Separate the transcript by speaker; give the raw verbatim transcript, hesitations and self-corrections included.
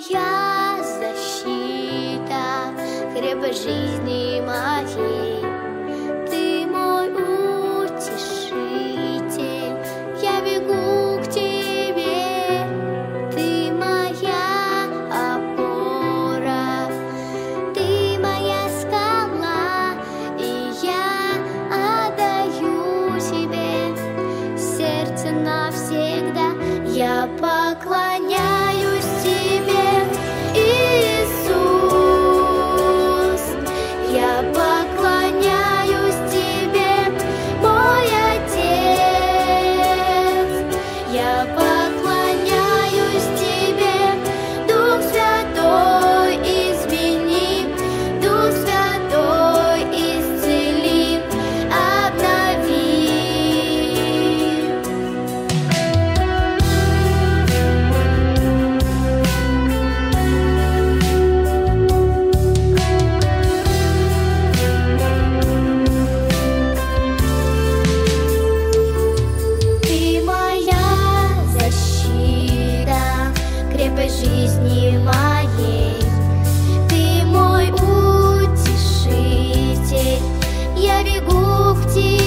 Speaker 1: моя защита, крепость жизни моей. Ты мой утешитель, я бегу к тебе. Ты моя опора, ты моя скала, и я отдаю тебе сердце навсегда. Я поклоняюсь тебе, Иисус. Я поклоняюсь тебе, мой Отец. Я поклоняюсь тебе, Дух Святой, измени, Дух Святой, исцели, обнови. Ты моя защита, крепость жизни моей. Ты мой утешитель, я бегу к тебе.